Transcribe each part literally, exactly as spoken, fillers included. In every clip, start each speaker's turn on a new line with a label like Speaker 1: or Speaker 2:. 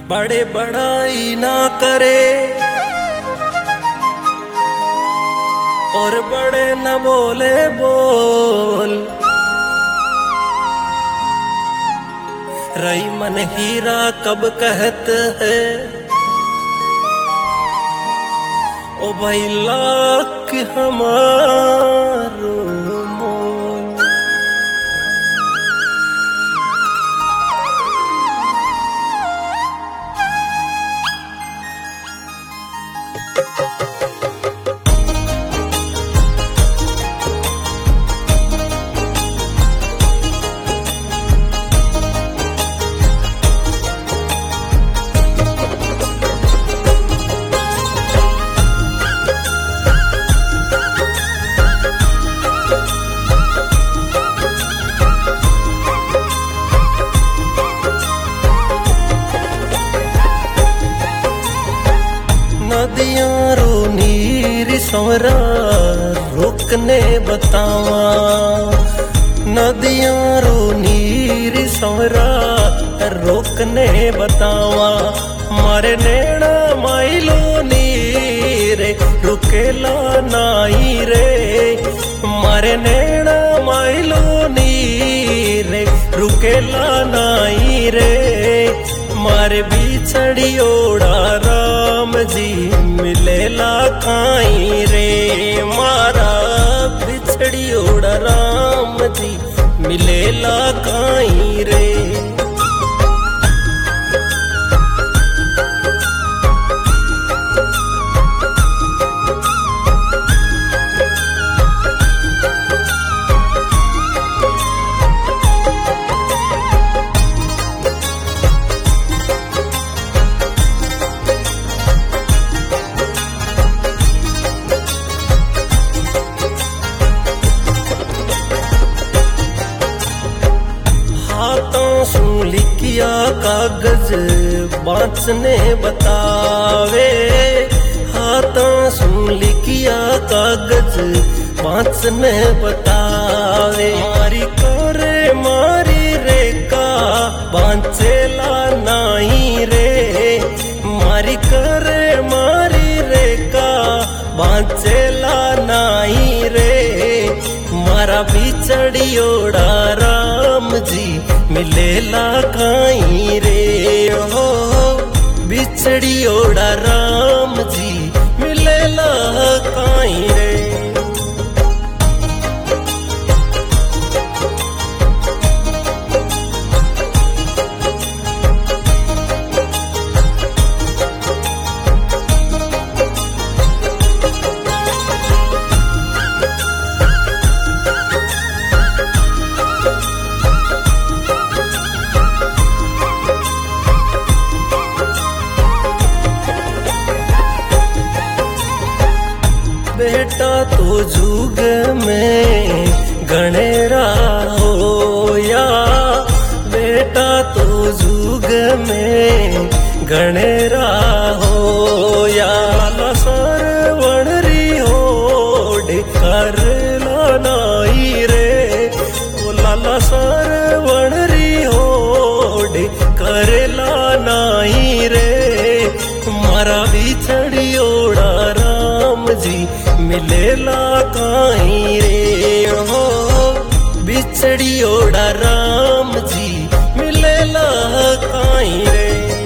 Speaker 1: बड़े बड़ाई ना करे और बड़े न बोले बोल, रही मन हीरा कब कहते हैं ओ भाई लाख हमारो मोल। नदियां रो नीर संवरा रोकने बतावा, नदियां रो नीर संवरा रोकने बतावा। मारे नैना माइलो नीर रुकेला नाई रे, मारे नैना माइलो नीर रुकेला नाई रे। मारे बिछड़ी ओड़ा राम जी मिलेला काई रे, मारा बिछड़ी ओड़ा राम जी मिलेला काई रे। हाथों सू लिखिया कागज बाँचने बतावे, हाथों सू लिखिया कागज बाँचने बतावे। मारी करे मारी रेखा बाँचेला नाई रे, मारी करे मारी रेखा बाँचेला नाई रे। मारा बिछड़ी ओड़ा राम जी मिलेला काई रे, हो बिछड़ी ओड़ा राम जी मिलेला काई रे। बेटा तो जुग में गणेरा होया, बेटा तो जुग में गणेरा होया। लाला सरवण री होड़ कर नाई रे, ओ लाला सरवण री होड़ कर नाई रे। मारा बिछड़ी ओड़ा राम जी मिलेला काई रे, हो बिछड़ी ओड़ा राम जी मिलेला काई रे।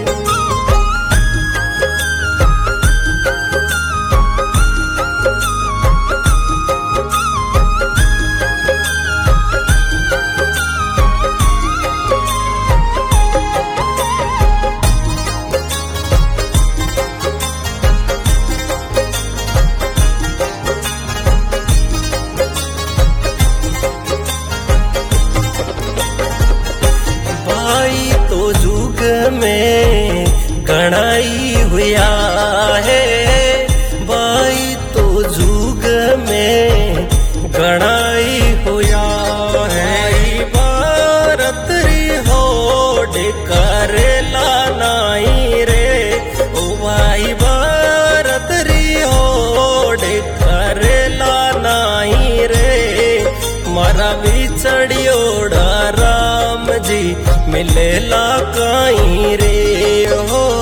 Speaker 1: तो जुग में गणाई हुआ है, भाई तो जुग में गणाई हुआ है। भारत री होड़ करेला नाई रे, ओ भाई भारत री होड़ करेला नाई रे। मारा बिछड़ी ओड़ा राम जी मिलेला काई रे, हो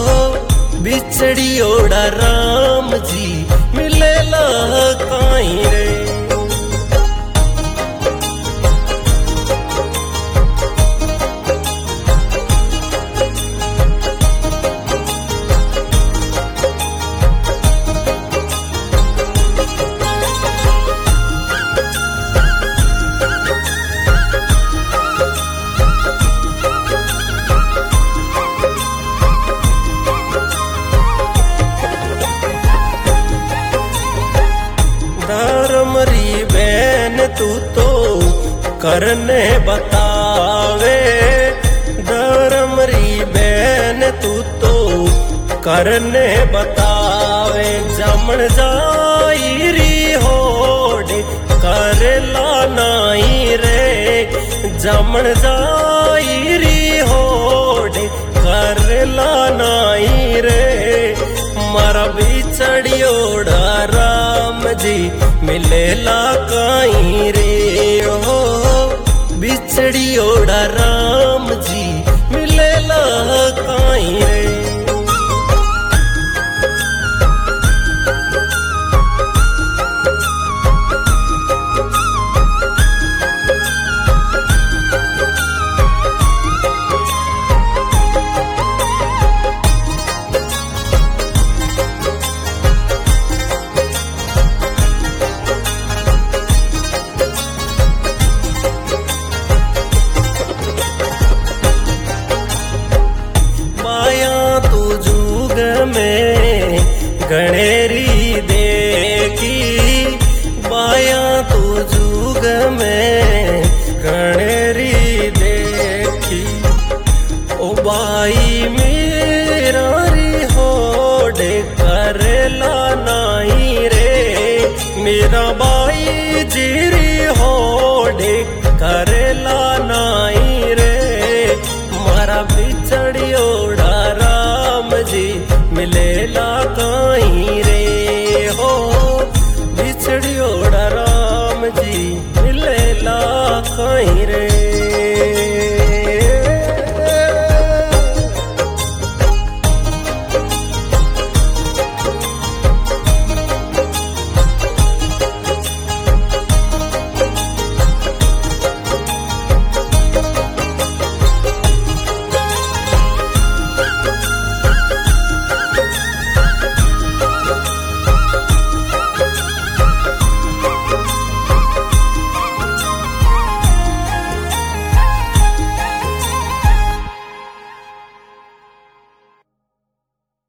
Speaker 1: बिछड़ियोड़ा राम जी मिलेला काई रे। धर्म री बहन तू तो करने बतावे, धर्म री बहन तू तो करने बतावे। जमण जाई री होड़ करला नाई रे, जमण जाई री होड़ करला नाई रे। मारा बिछड़ियोड़ा राम जी मिलेला काई रे हो, बिछड़ियोड़ा राम जी मिलेला काई रे। में गणेरी देखी बाया तू जुग में गणेरी देखी। ओ बाई मेरा री होड़ करला नाई रे, मेरा बा